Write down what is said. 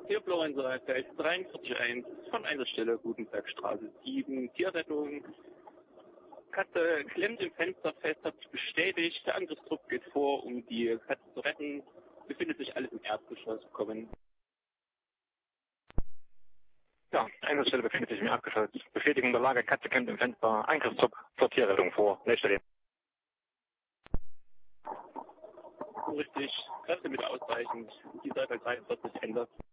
Hier Florenz Feld 43.1 von Einsatzstelle Gutenbergstraße 7, Tierrettung. Katze klemmt im Fenster fest, hat sich bestätigt. Der Angriffstrupp geht vor, um die Katze zu retten. Befindet sich alles im Erdgeschoss. Kommen. Ja, Einsatzstelle befindet sich im Erdgeschoss. Bestätigung der Lage, Katze klemmt im Fenster. Angriffstrupp zur Tierrettung vor. Leitstelle. Richtig, Kräfte mit ausreichend. Die Seite 43 ändert.